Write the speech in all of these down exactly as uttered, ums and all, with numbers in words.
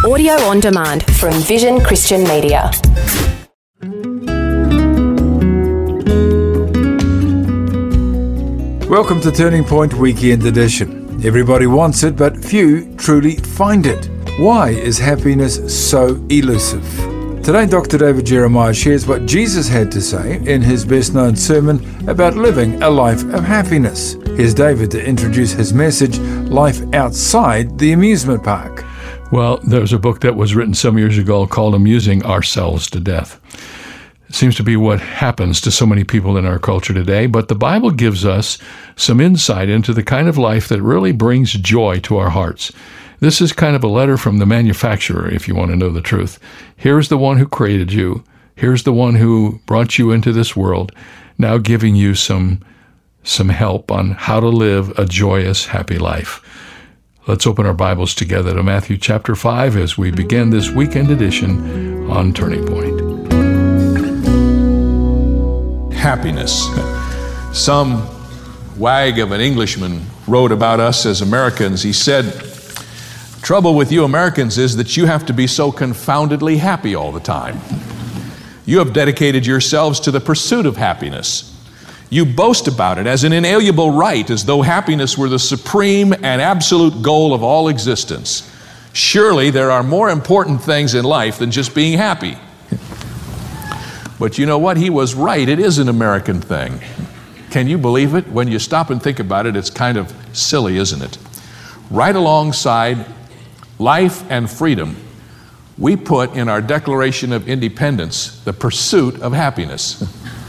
Audio on demand from Vision Christian Media. Welcome to Turning Point Weekend Edition. Everybody wants it, but few truly find it. Why is happiness so elusive? Today, Doctor David Jeremiah shares what Jesus had to say in his best-known sermon about living a life of happiness. Here's David to introduce his message, Life Outside the Amusement Park. Well, there's a book that was written some years ago called Amusing Ourselves to Death. It seems to be what happens to so many people in our culture today, but the Bible gives us some insight into the kind of life that really brings joy to our hearts. This is kind of a letter from the manufacturer, if you want to know the truth. Here's the one who created you. Here's the one who brought you into this world, now giving you some, some help on how to live a joyous, happy life. Let's open our Bibles together to Matthew chapter five as we begin this weekend edition on Turning Point. Happiness. Some wag of an Englishman wrote about us as Americans. He said, "Trouble with you Americans is that you have to be so confoundedly happy all the time. You have dedicated yourselves to the pursuit of happiness. You boast about it as an inalienable right, as though happiness were the supreme and absolute goal of all existence. Surely there are more important things in life than just being happy." But you know what? He was right. It is an American thing. Can you believe it? When you stop and think about it, it's kind of silly, isn't it? Right alongside life and freedom, we put in our Declaration of Independence the pursuit of happiness.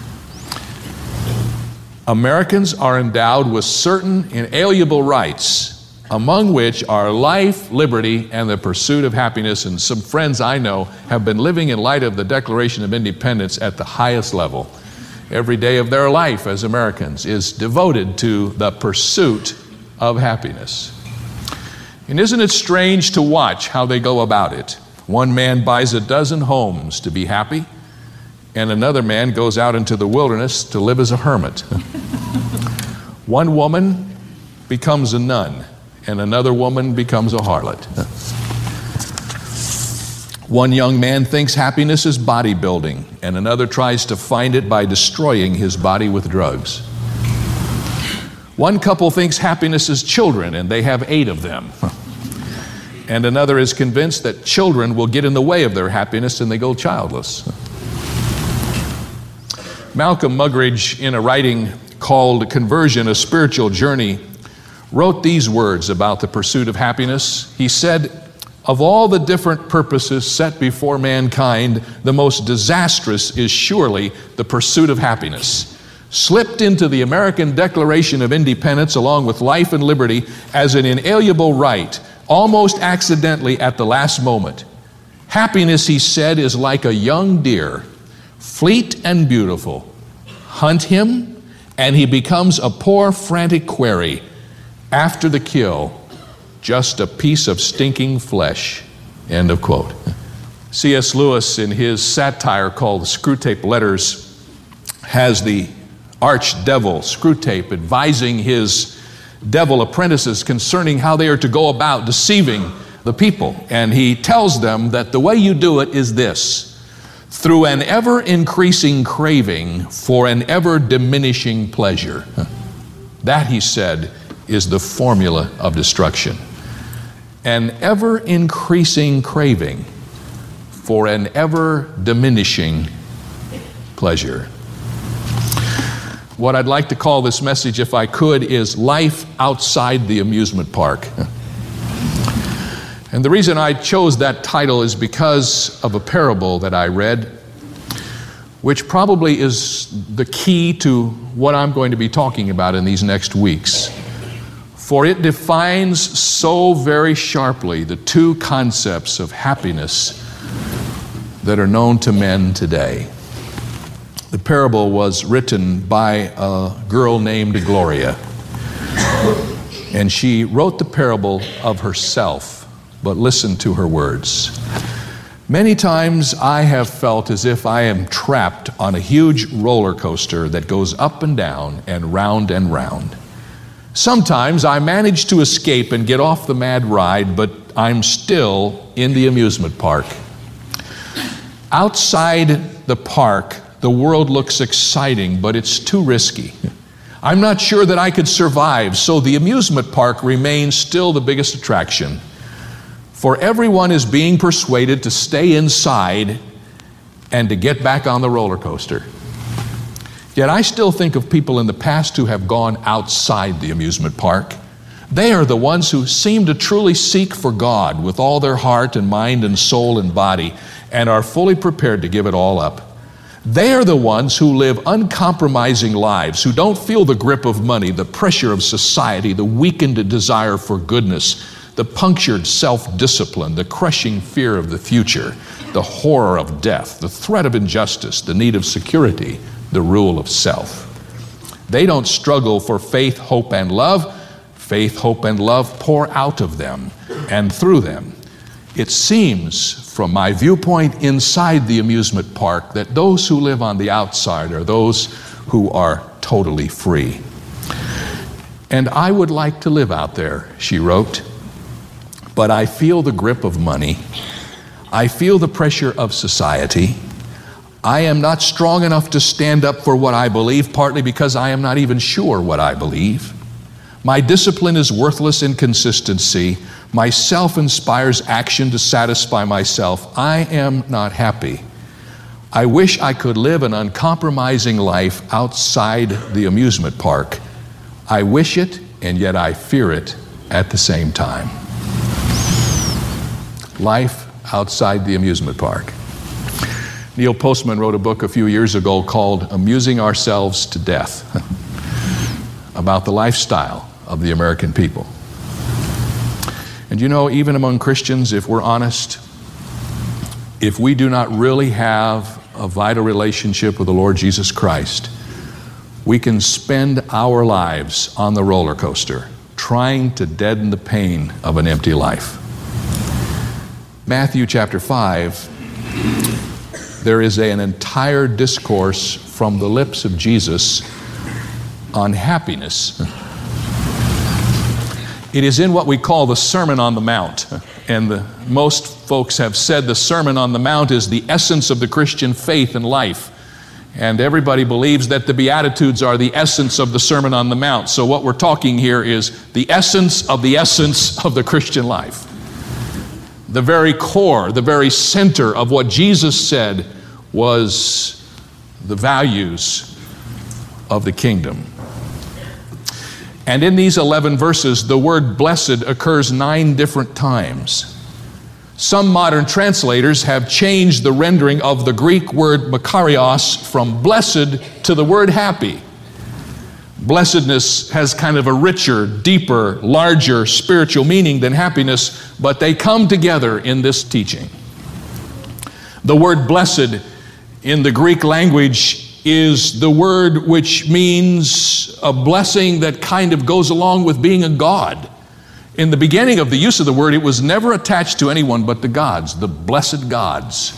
Americans are endowed with certain inalienable rights, among which are life, liberty, and the pursuit of happiness. And some friends I know have been living in light of the Declaration of Independence at the highest level. Every day of their life as Americans is devoted to the pursuit of happiness. And isn't it strange to watch how they go about it? One man buys a dozen homes to be happy, and another man goes out into the wilderness to live as a hermit. One woman becomes a nun, and another woman becomes a harlot. One young man thinks happiness is bodybuilding, and another tries to find it by destroying his body with drugs. One couple thinks happiness is children, and they have eight of them. And another is convinced that children will get in the way of their happiness, and they go childless. Malcolm Muggeridge, in a writing called Conversion, A Spiritual Journey, wrote these words about the pursuit of happiness. He said, "Of all the different purposes set before mankind, the most disastrous is surely the pursuit of happiness. Slipped into the American Declaration of Independence along with life and liberty as an inalienable right, almost accidentally at the last moment. Happiness," he said, "is like a young deer, fleet and beautiful. Hunt him, and he becomes a poor frantic quarry. After the kill, just a piece of stinking flesh." End of quote. C S Lewis, in his satire called the Screwtape Letters, has the archdevil Screwtape advising his devil apprentices concerning how they are to go about deceiving the people. And he tells them that the way you do it is this: through an ever-increasing craving for an ever-diminishing pleasure. That, he said, is the formula of destruction. An ever-increasing craving for an ever-diminishing pleasure. What I'd like to call this message, if I could, is Life Outside the Amusement Park. And the reason I chose that title is because of a parable that I read, which probably is the key to what I'm going to be talking about in these next weeks. For it defines so very sharply the two concepts of happiness that are known to men today. The parable was written by a girl named Gloria, and she wrote the parable of herself, but listen to her words. "Many times I have felt as if I am trapped on a huge roller coaster that goes up and down and round and round. Sometimes I manage to escape and get off the mad ride, but I'm still in the amusement park. Outside the park, the world looks exciting, but it's too risky. I'm not sure that I could survive, so the amusement park remains still the biggest attraction. For everyone is being persuaded to stay inside and to get back on the roller coaster. Yet I still think of people in the past who have gone outside the amusement park. They are the ones who seem to truly seek for God with all their heart and mind and soul and body, and are fully prepared to give it all up. They are the ones who live uncompromising lives, who don't feel the grip of money, the pressure of society, the weakened desire for goodness, the punctured self-discipline, the crushing fear of the future, the horror of death, the threat of injustice, the need of security, the rule of self. They don't struggle for faith, hope, and love. Faith, hope, and love pour out of them and through them. It seems, from my viewpoint inside the amusement park, that those who live on the outside are those who are totally free. And I would like to live out there, she wrote, but I feel the grip of money. I feel the pressure of society. I am not strong enough to stand up for what I believe, partly because I am not even sure what I believe. My discipline is worthless in consistency. My self inspires action to satisfy myself. I am not happy. I wish I could live an uncompromising life outside the amusement park. I wish it, and yet I fear it at the same time. Life outside the amusement park. Neil Postman wrote a book a few years ago called Amusing Ourselves to Death, about the lifestyle of the American people. And you know, even among Christians, if we're honest, if we do not really have a vital relationship with the Lord Jesus Christ, we can spend our lives on the roller coaster, trying to deaden the pain of an empty life. Matthew chapter five, there is an entire discourse from the lips of Jesus on happiness. It is in what we call the Sermon on the Mount. And the, most folks have said the Sermon on the Mount is the essence of the Christian faith and life. And everybody believes that the Beatitudes are the essence of the Sermon on the Mount. So what we're talking here is the essence of the essence of the Christian life. The very core, the very center of what Jesus said was the values of the kingdom. And in these eleven verses, the word blessed occurs nine different times. Some modern translators have changed the rendering of the Greek word makarios from blessed to the word happy. Blessedness has kind of a richer, deeper, larger spiritual meaning than happiness, but they come together in this teaching. The word blessed in the Greek language is the word which means a blessing that kind of goes along with being a god. In the beginning of the use of the word, it was never attached to anyone but the gods, the blessed gods.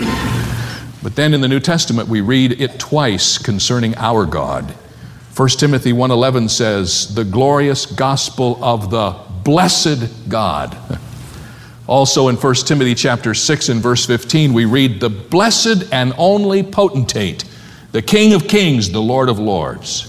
But then in the New Testament, we read it twice concerning our God. First Timothy one eleven says, the glorious gospel of the blessed God. Also in First Timothy chapter six and verse fifteen, we read, the blessed and only potentate, the King of kings, the Lord of lords.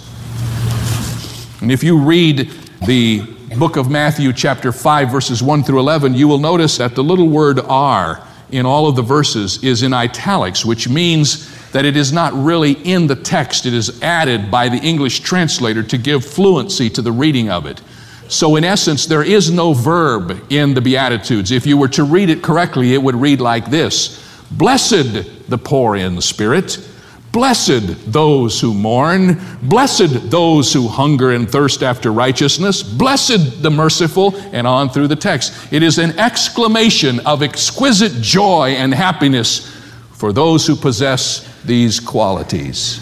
And if you read the book of Matthew chapter five, verses one through eleven, you will notice that the little word are in all of the verses is in italics, which means that it is not really in the text. It is added by the English translator to give fluency to the reading of it. So in essence, there is no verb in the Beatitudes. If you were to read it correctly, it would read like this: blessed the poor in spirit, blessed those who mourn, blessed those who hunger and thirst after righteousness, blessed the merciful, and on through the text. It is an exclamation of exquisite joy and happiness for those who possess these qualities.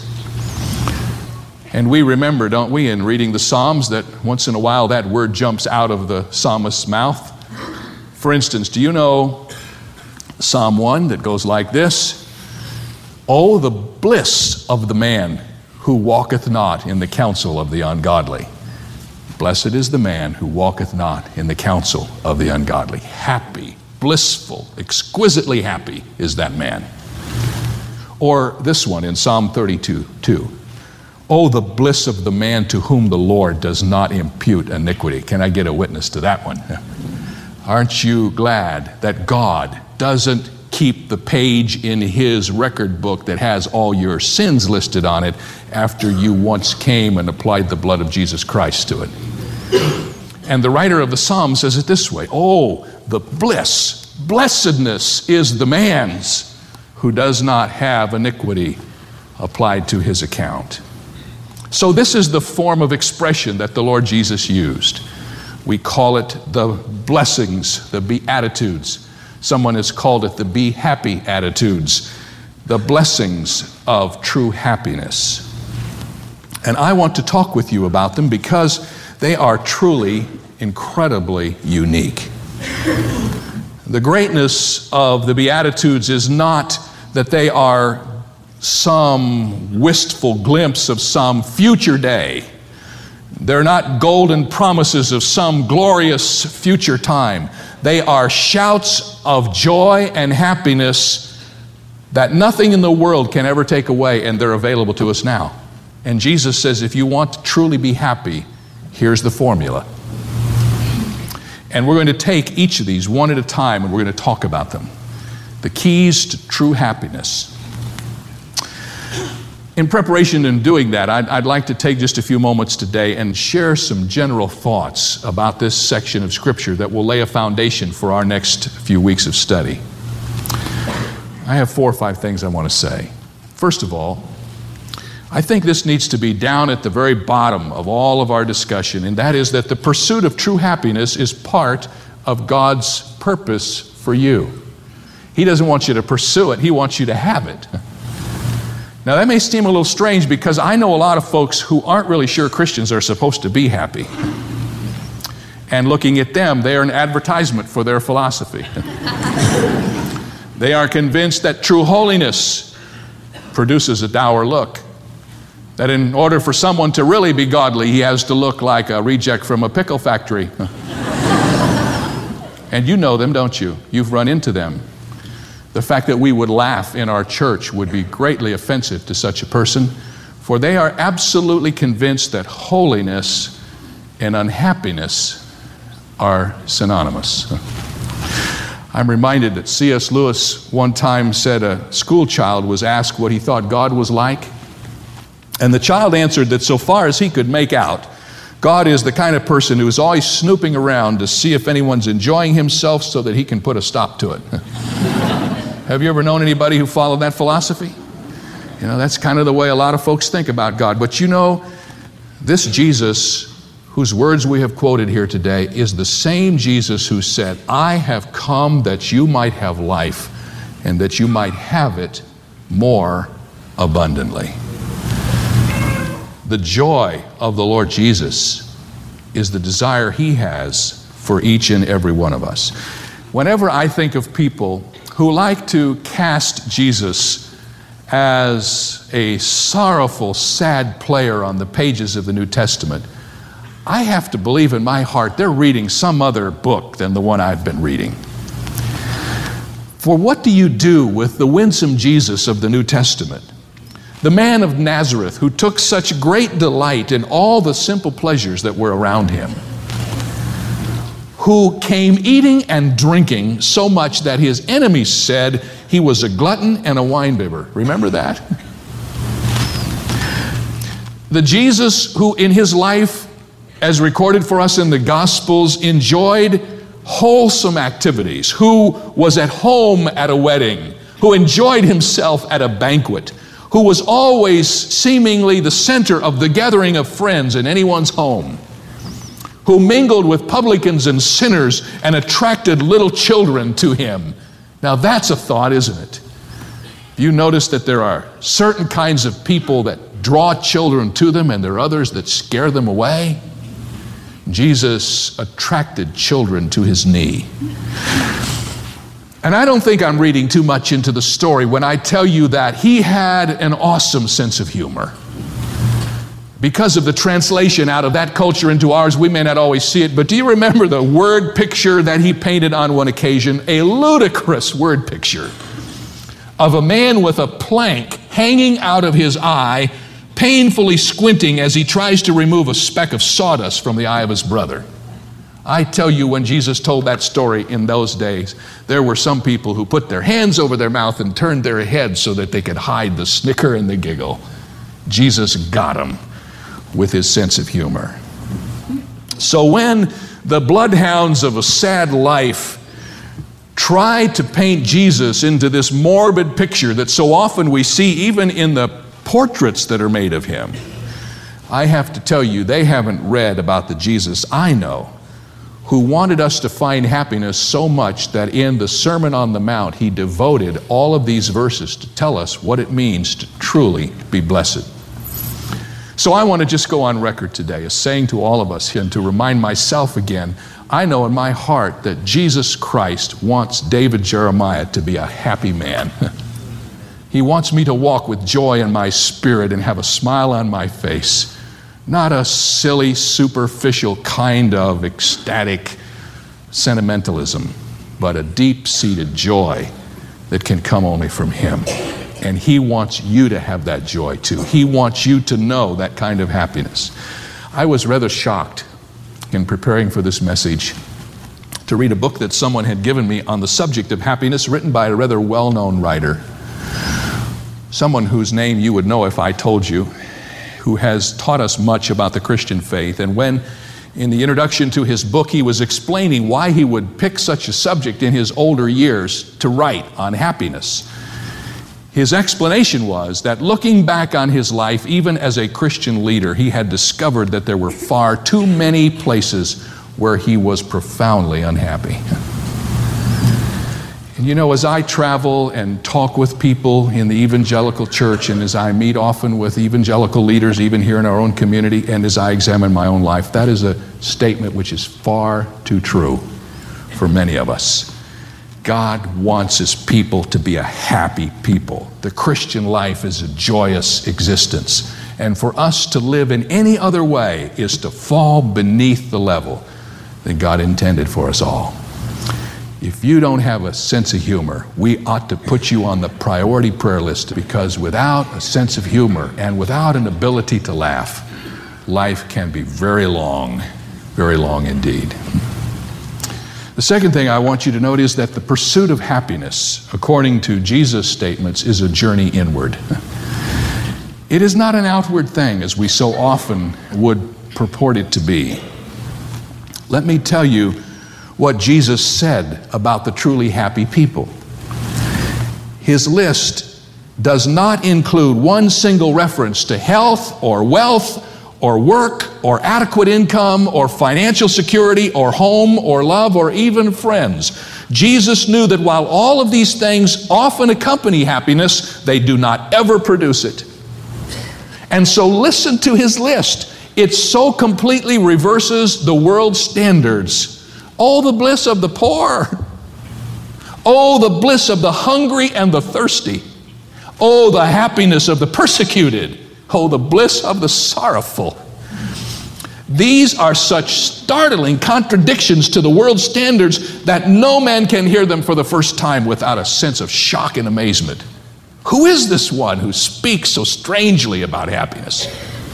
And we remember, don't we, in reading the Psalms, that once in a while that word jumps out of the psalmist's mouth. For instance, do you know Psalm one that goes like this? Oh, the bliss of the man who walketh not in the counsel of the ungodly. Blessed is the man who walketh not in the counsel of the ungodly. Happy, blissful, exquisitely happy is that man. Or this one in Psalm thirty-two, two. Oh, the bliss of the man to whom the Lord does not impute iniquity. Can I get a witness to that one? Aren't you glad that God doesn't keep the page in his record book that has all your sins listed on it after you once came and applied the blood of Jesus Christ to it? And the writer of the Psalm says it this way: oh, the bliss, blessedness is the man's who does not have iniquity applied to his account. So this is the form of expression that the Lord Jesus used. We call it the blessings, the beatitudes. Someone has called it the be happy attitudes, the blessings of true happiness. And I want to talk with you about them because they are truly incredibly unique. The greatness of the Beatitudes is not that they are some wistful glimpse of some future day. They're not golden promises of some glorious future time. They are shouts of joy and happiness that nothing in the world can ever take away, and they're available to us now. And Jesus says, if you want to truly be happy, here's the formula. And we're going to take each of these one at a time, and we're going to talk about them. The keys to true happiness. In preparation in doing that, I'd, I'd like to take just a few moments today and share some general thoughts about this section of Scripture that will lay a foundation for our next few weeks of study. I have four or five things I want to say. First of all, I think this needs to be down at the very bottom of all of our discussion, and that is that the pursuit of true happiness is part of God's purpose for you. He doesn't want you to pursue it, He wants you to have it. Now that may seem a little strange because I know a lot of folks who aren't really sure Christians are supposed to be happy. And looking at them, they are an advertisement for their philosophy. They are convinced that true holiness produces a dour look. That in order for someone to really be godly, he has to look like a reject from a pickle factory. And you know them, don't you? You've run into them. The fact that we would laugh in our church would be greatly offensive to such a person, for they are absolutely convinced that holiness and unhappiness are synonymous. I'm reminded that C S Lewis one time said a school child was asked what he thought God was like, and the child answered that so far as he could make out, God is the kind of person who is always snooping around to see if anyone's enjoying himself so that he can put a stop to it. Have you ever known anybody who followed that philosophy? You know, that's kind of the way a lot of folks think about God. But you know, this Jesus, whose words we have quoted here today, is the same Jesus who said, I have come that you might have life and that you might have it more abundantly. The joy of the Lord Jesus is the desire He has for each and every one of us. Whenever I think of people who like to cast Jesus as a sorrowful, sad player on the pages of the New Testament, I have to believe in my heart they're reading some other book than the one I've been reading. For what do you do with the winsome Jesus of the New Testament? The man of Nazareth who took such great delight in all the simple pleasures that were around him, who came eating and drinking so much that his enemies said he was a glutton and a winebibber. Remember that? The Jesus who in his life, as recorded for us in the Gospels, enjoyed wholesome activities, who was at home at a wedding, who enjoyed himself at a banquet, who was always seemingly the center of the gathering of friends in anyone's home, who mingled with publicans and sinners and attracted little children to him. Now that's a thought, isn't it? You notice that there are certain kinds of people that draw children to them and there are others that scare them away. Jesus attracted children to his knee. And I don't think I'm reading too much into the story when I tell you that he had an awesome sense of humor. Because of the translation out of that culture into ours, we may not always see it, but do you remember the word picture that he painted on one occasion? A ludicrous word picture of a man with a plank hanging out of his eye, painfully squinting as he tries to remove a speck of sawdust from the eye of his brother. I tell you, when Jesus told that story in those days, there were some people who put their hands over their mouth and turned their heads so that they could hide the snicker and the giggle. Jesus got them with his sense of humor. So when the bloodhounds of a sad life try to paint Jesus into this morbid picture that so often we see even in the portraits that are made of him, I have to tell you, they haven't read about the Jesus I know, who wanted us to find happiness so much that in the Sermon on the Mount, he devoted all of these verses to tell us what it means to truly be blessed. So I want to just go on record today as saying to all of us and to remind myself again, I know in my heart that Jesus Christ wants David Jeremiah to be a happy man. He wants me to walk with joy in my spirit and have a smile on my face. Not a silly, superficial kind of ecstatic sentimentalism, but a deep-seated joy that can come only from him. And he wants you to have that joy too. He wants you to know that kind of happiness. I was rather shocked in preparing for this message to read a book that someone had given me on the subject of happiness, written by a rather well-known writer. Someone whose name you would know if I told you, who has taught us much about the Christian faith. And when in the introduction to his book he was explaining why he would pick such a subject in his older years to write on happiness, his explanation was that looking back on his life, even as a Christian leader, he had discovered that there were far too many places where he was profoundly unhappy. And you know, as I travel and talk with people in the evangelical church, and as I meet often with evangelical leaders, even here in our own community, and as I examine my own life, that is a statement which is far too true for many of us. God wants his people to be a happy people. The Christian life is a joyous existence. And for us to live in any other way is to fall beneath the level that God intended for us all. If you don't have a sense of humor, we ought to put you on the priority prayer list, because without a sense of humor and without an ability to laugh, life can be very long, very long indeed. The second thing I want you to note is that the pursuit of happiness, according to Jesus' statements, is a journey inward. It is not an outward thing, as we so often would purport it to be. Let me tell you what Jesus said about the truly happy people. His list does not include one single reference to health or wealth or work, or adequate income, or financial security, or home, or love, or even friends. Jesus knew that while all of these things often accompany happiness, they do not ever produce it. And so listen to his list. It so completely reverses the world's standards. Oh, the bliss of the poor. Oh, the bliss of the hungry and the thirsty. Oh, the happiness of the persecuted. Oh, the bliss of the sorrowful. These are such startling contradictions to the world's standards that no man can hear them for the first time without a sense of shock and amazement. Who is this one who speaks so strangely about happiness?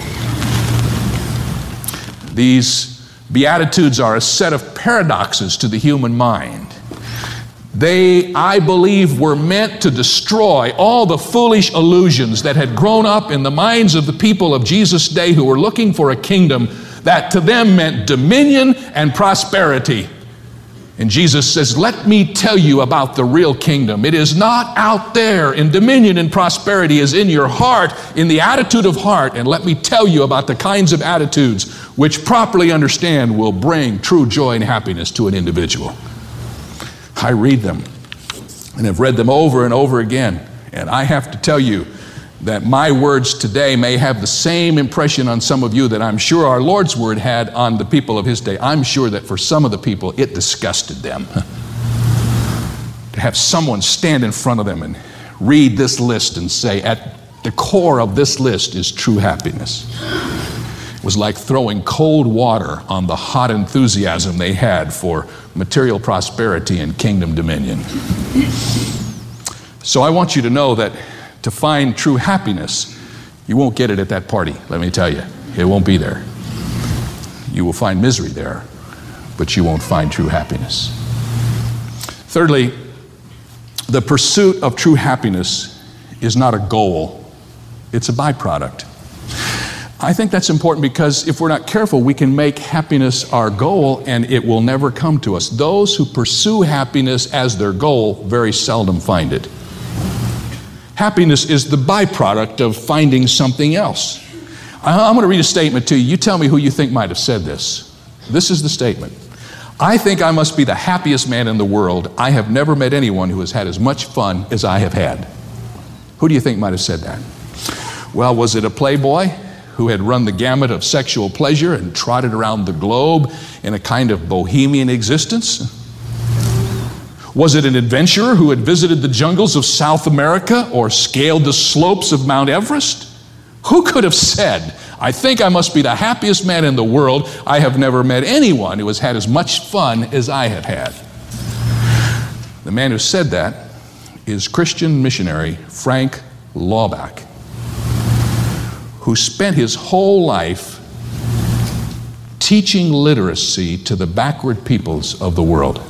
These Beatitudes are a set of paradoxes to the human mind. They, I believe, were meant to destroy all the foolish illusions that had grown up in the minds of the people of Jesus' day who were looking for a kingdom that to them meant dominion and prosperity. And Jesus says, let me tell you about the real kingdom. It is not out there, and dominion and prosperity is in your heart, in the attitude of heart. And let me tell you about the kinds of attitudes which, properly understand, will bring true joy and happiness to an individual. I read them and have read them over and over again. And I have to tell you that my words today may have the same impression on some of you that I'm sure our Lord's word had on the people of his day. I'm sure that for some of the people, it disgusted them. To have someone stand in front of them and read this list and say, at the core of this list is true happiness. was like throwing cold water on the hot enthusiasm they had for material prosperity and kingdom dominion. So I want you to know that to find true happiness, you won't get it at that party, let me tell you. It won't be there. You will find misery there, but you won't find true happiness. Thirdly, the pursuit of true happiness is not a goal, it's a byproduct. I think that's important because if we're not careful, we can make happiness our goal and it will never come to us. Those who pursue happiness as their goal very seldom find it. Happiness is the byproduct of finding something else. I'm going to read a statement to you. You tell me who you think might have said this. This is the statement. I think I must be the happiest man in the world. I have never met anyone who has had as much fun as I have had. Who do you think might have said that? Well, was it a playboy who had run the gamut of sexual pleasure and trotted around the globe in a kind of bohemian existence? Was it an adventurer who had visited the jungles of South America or scaled the slopes of Mount Everest? Who could have said, I think I must be the happiest man in the world. I have never met anyone who has had as much fun as I have had. The man who said that is Christian missionary Frank Laubach, who spent his whole life teaching literacy to the backward peoples of the world.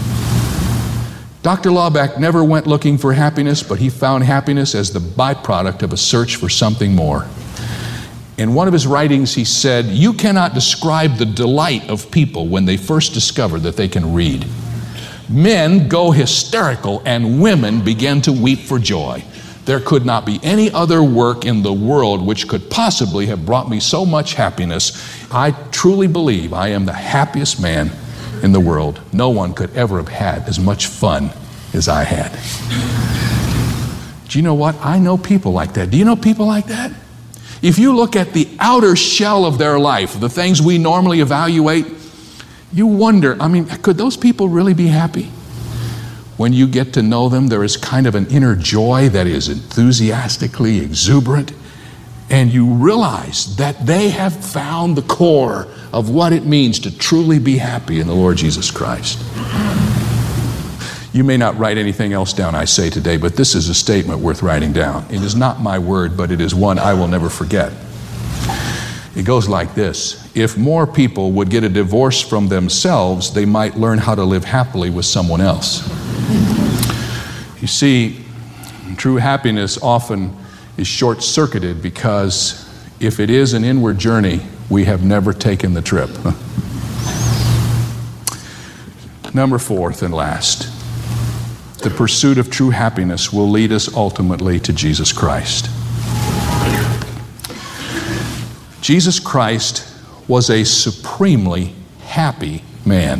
Doctor Laubach never went looking for happiness, but he found happiness as the byproduct of a search for something more. In one of his writings, he said, you cannot describe the delight of people when they first discover that they can read. Men go hysterical and women begin to weep for joy. There could not be any other work in the world which could possibly have brought me so much happiness. I truly believe I am the happiest man in the world. No one could ever have had as much fun as I had. Do you know what? I know people like that. Do you know people like that? If you look at the outer shell of their life, the things we normally evaluate, you wonder, I mean, could those people really be happy? When you get to know them, there is kind of an inner joy that is enthusiastically exuberant, and you realize that they have found the core of what it means to truly be happy in the Lord Jesus Christ. You may not write anything else down I say today, but this is a statement worth writing down. It is not my word, but it is one I will never forget. It goes like this. If more people would get a divorce from themselves, they might learn how to live happily with someone else. You see, true happiness often is short-circuited because if it is an inward journey, we have never taken the trip. Number fourth and last, the pursuit of true happiness will lead us ultimately to Jesus Christ. Jesus Christ was a supremely happy man.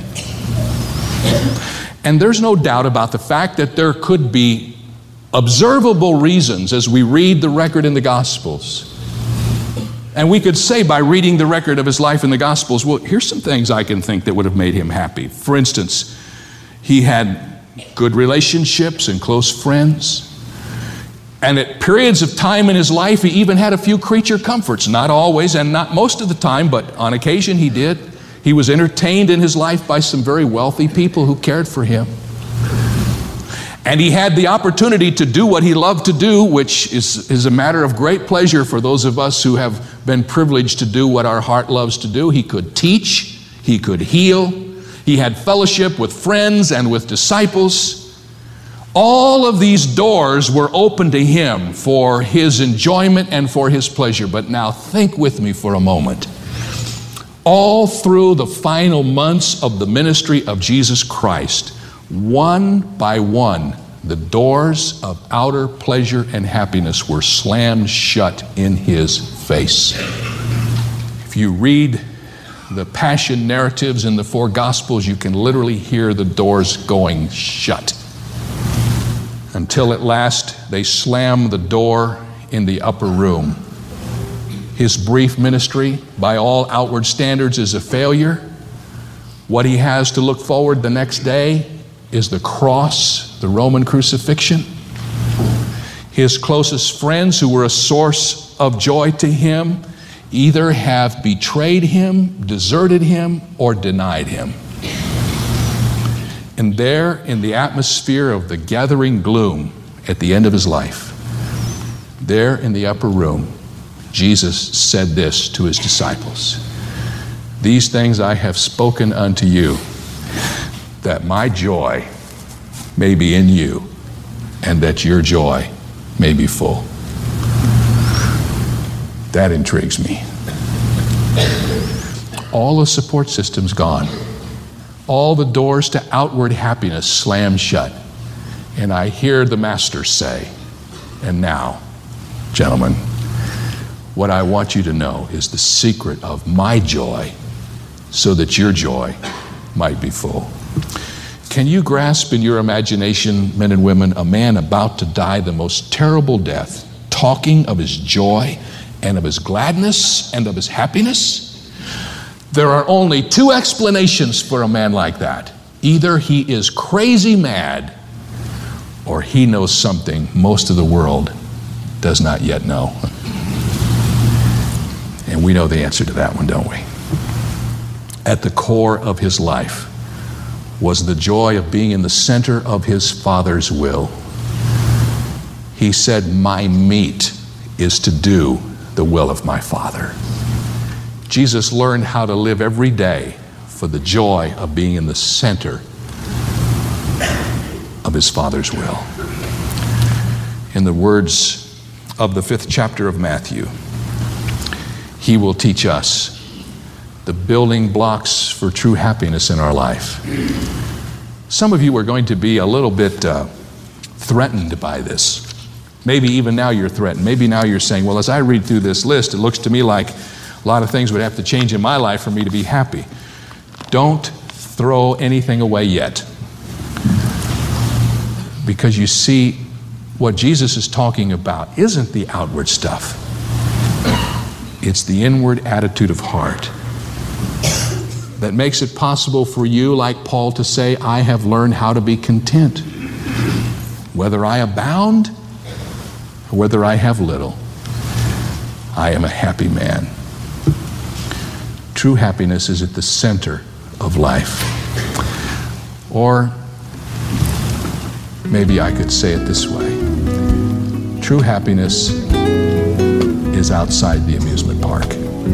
And there's no doubt about the fact that there could be observable reasons as we read the record in the Gospels. And we could say by reading the record of his life in the Gospels, well, here's some things I can think that would have made him happy. For instance, he had good relationships and close friends. And at periods of time in his life, he even had a few creature comforts. Not always and not most of the time, but on occasion he did. He was entertained in his life by some very wealthy people who cared for him. And he had the opportunity to do what he loved to do, which is, is a matter of great pleasure for those of us who have been privileged to do what our heart loves to do. He could teach, he could heal, he had fellowship with friends and with disciples. All of these doors were open to him for his enjoyment and for his pleasure. But now think with me for a moment. All through the final months of the ministry of Jesus Christ, one by one, the doors of outer pleasure and happiness were slammed shut in his face. If you read the passion narratives in the four Gospels, you can literally hear the doors going shut. Until at last they slam the door in the upper room. His brief ministry, by all outward standards, is a failure. What he has to look forward the next day is the cross, the Roman crucifixion. His closest friends, who were a source of joy to him, either have betrayed him, deserted him, or denied him. And there, in the atmosphere of the gathering gloom at the end of his life, there in the upper room, Jesus said this to his disciples: "These things I have spoken unto you, that my joy may be in you, and that your joy may be full." That intrigues me. All the support systems gone. All the doors to outward happiness slammed shut. And I hear the Master say, "And now, gentlemen, what I want you to know is the secret of my joy, so that your joy might be full." Can you grasp in your imagination, men and women, a man about to die the most terrible death, talking of his joy and of his gladness and of his happiness? There are only two explanations for a man like that. Either he is crazy mad, or he knows something most of the world does not yet know. And we know the answer to that one, don't we? At the core of his life was the joy of being in the center of his Father's will. He said, "My meat is to do the will of my Father." Jesus learned how to live every day for the joy of being in the center of his Father's will. In the words of the fifth chapter of Matthew, he will teach us the building blocks for true happiness in our life. Some of you are going to be a little bit uh, threatened by this. Maybe even now you're threatened. Maybe now you're saying, well, as I read through this list, it looks to me like a lot of things would have to change in my life for me to be happy. Don't throw anything away yet. Because you see, what Jesus is talking about isn't the outward stuff. It's the inward attitude of heart that makes it possible for you, like Paul, to say, "I have learned how to be content, whether I abound or whether I have little. I am a happy man." True happiness is at the center of life. Or maybe I could say it this way: true happiness is outside the amusement park.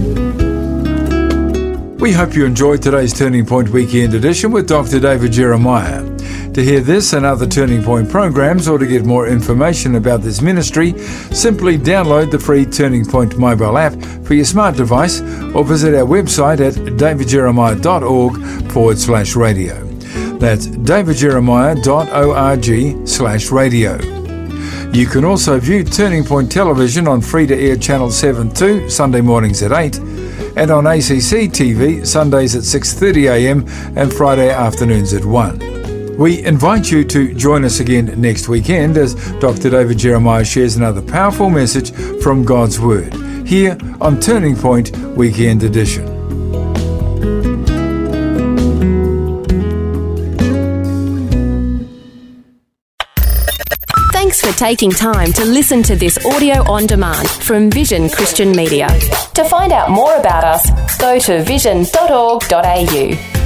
We hope you enjoyed today's Turning Point Weekend Edition with Doctor David Jeremiah. To hear this and other Turning Point programs, or to get more information about this ministry, simply download the free Turning Point mobile app for your smart device, or visit our website at davidjeremiah.org forward slash radio. That's davidjeremiah.org slash radio. You can also view Turning Point Television on free-to-air Channel seven two, Sunday mornings at eight, and on A C C T V, Sundays at six thirty a m and Friday afternoons at one. We invite you to join us again next weekend as Doctor David Jeremiah shares another powerful message from God's Word, here on Turning Point Weekend Edition. Thanks for taking time to listen to this audio on demand from Vision Christian Media. To find out more about us, go to vision dot org dot a u.